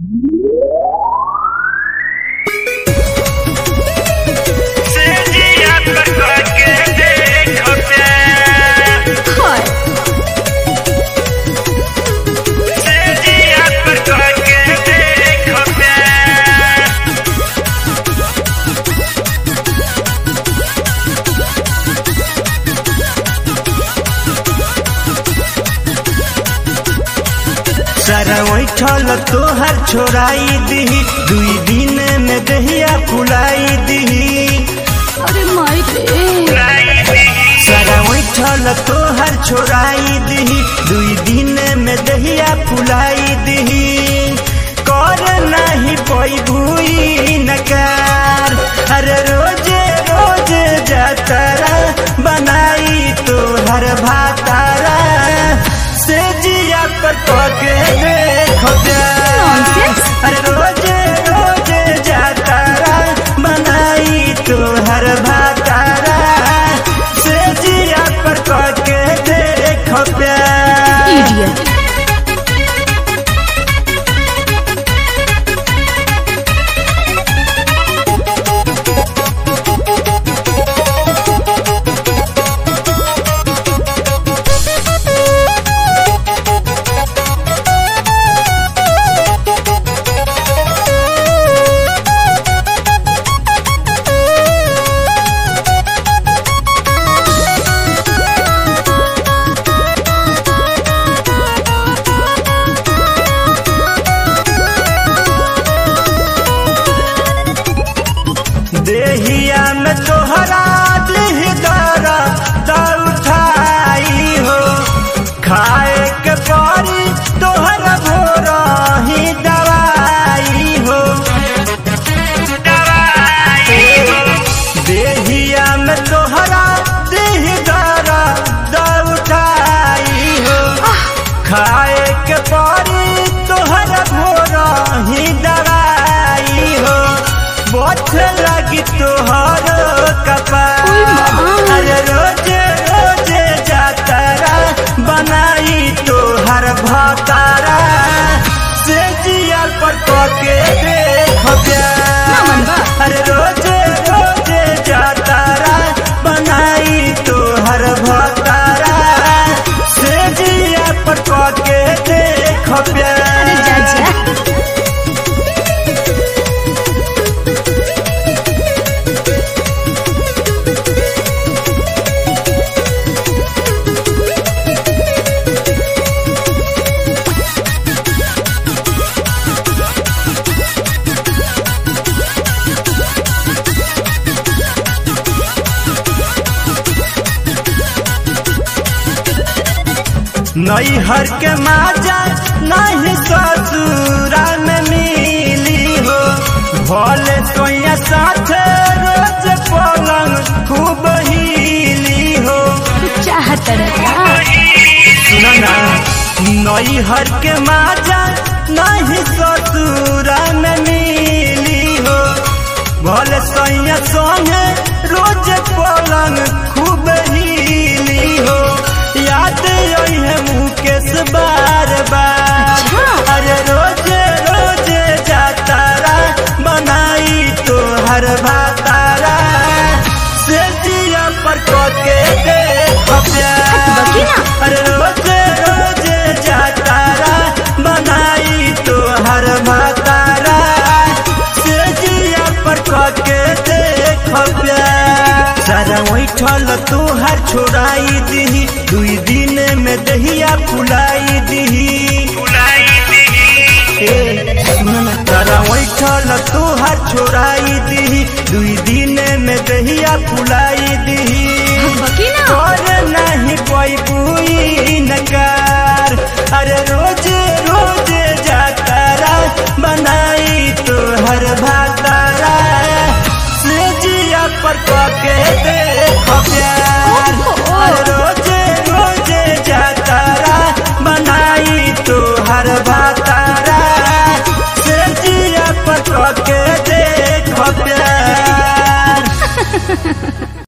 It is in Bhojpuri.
सारा बैठल तोहर छोड़ाई दीही 2 दिन में दहिया फुलाई दीही। अरे माई रे सारा बैठल तोहर छोड़ाई दीही 2 दिन में दहिया फुलाई दीही। कर नहीं पैबुई नकार अरे रोजे रोजे जातरा बनाई तोहर भातारा से जिया पर पके देखो अरे रोजे रोजे जातारा बनाई तोहर भातारा से जिया पर पके देखो इडियट। देहिया में तोहरा दिहदारा उठाई हो खाए के पारी तोहरा भोरा ही दवाई हो देहिया में तोहरा दिहदारा उठाई हो खाए के पारी तोहरा भोरा ही दवाई हो बहुत लगी तोहर कपार अरे रोजे रोजे जातरा बनाई तोहर भातारा से जिया पर पके देखो प्यार अरे रोजे रोजे जातरा बनाई तोहर भातारा से जिया पर पके देखो प्यार। नैहर के माजा नहीं ससुरा में मिली हो भले सोया साथ रोज पलंग खूब हिली हो चाहत सुना ना नैहर के माजा नहीं ससुरा में मिली हो भले सोया सोने रोज पलंग खूब हिली हो याद है मुकेश बार बार अरे रोजे रोजे जातारा बनाई तोहर भातारा से जिया पर के देखो प्यार अरे रोजे रोजे जातारा बनाई तोहर भातारा से जिया पर के देखो प्यार। सारा बैठल तोहर छोड़ाई दीही 2 दिन में दहिया फुलाई दीही सारा बैठल तोहर छोड़ाई दीही 2 दिन में दहिया फुलाई दीही। कर नहीं पैबुई